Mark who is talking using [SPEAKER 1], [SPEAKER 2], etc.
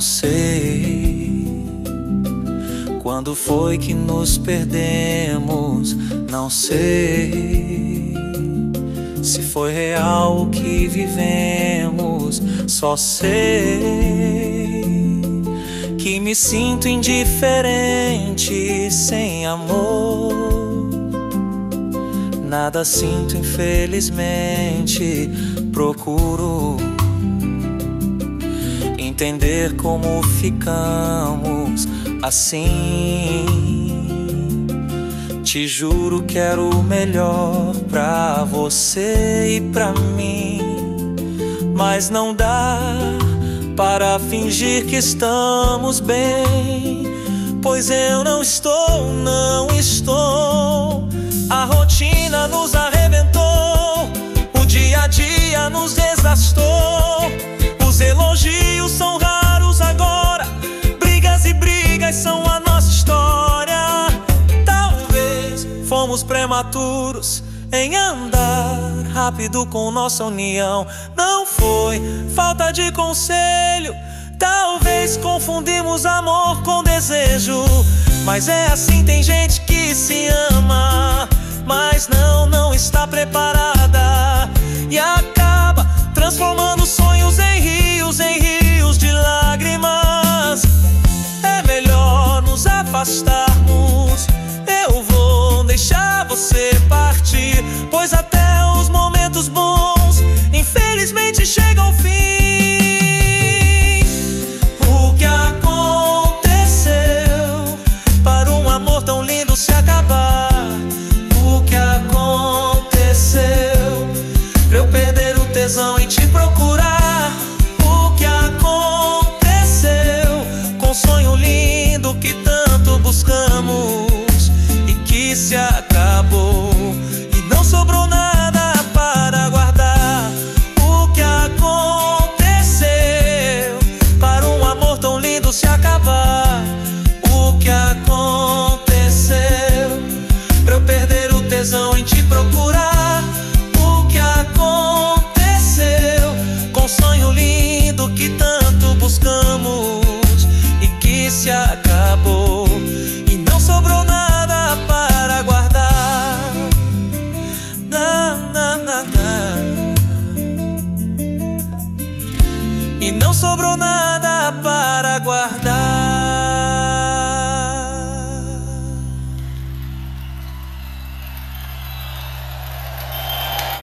[SPEAKER 1] sei quando foi que nos perdemos. Não sei se foi real o que vivemos. Só sei que me sinto indiferente sem amor. Nada sinto, infelizmente. Procuro entender como ficamos assim. Te juro, quero o melhor pra você e pra mim, mas não dá para fingir que estamos bem, pois eu não estou, não estou. A rotina nos arrebentou, o dia a dia nos desgastou. Os elogios são raros agora, brigas e brigas são a nossa história. Talvez fomos prematuros em andar rápido com nossa união. Não foi falta de conselho, talvez confundimos amor com desejo. Mas é assim, tem gente que se ama, mas não está preparada, e acaba transformando sonhos em rios de lágrimas. É melhor nos afastarmos. Eu vou deixar você partir, pois até os momentos bons infelizmente chegam ao fim. O que aconteceu para um amor tão lindo se acabar? O que aconteceu pra eu perder o tesão em te procurar? O que aconteceu com o sonho lindo que tanto buscamos e que se acabou e não sobrou nada para guardar? O que aconteceu para um amor tão lindo se acabar? O que aconteceu pra eu perder o tesão em te procurar? O que aconteceu com o sonho lindo que tanto buscamos e que se acabou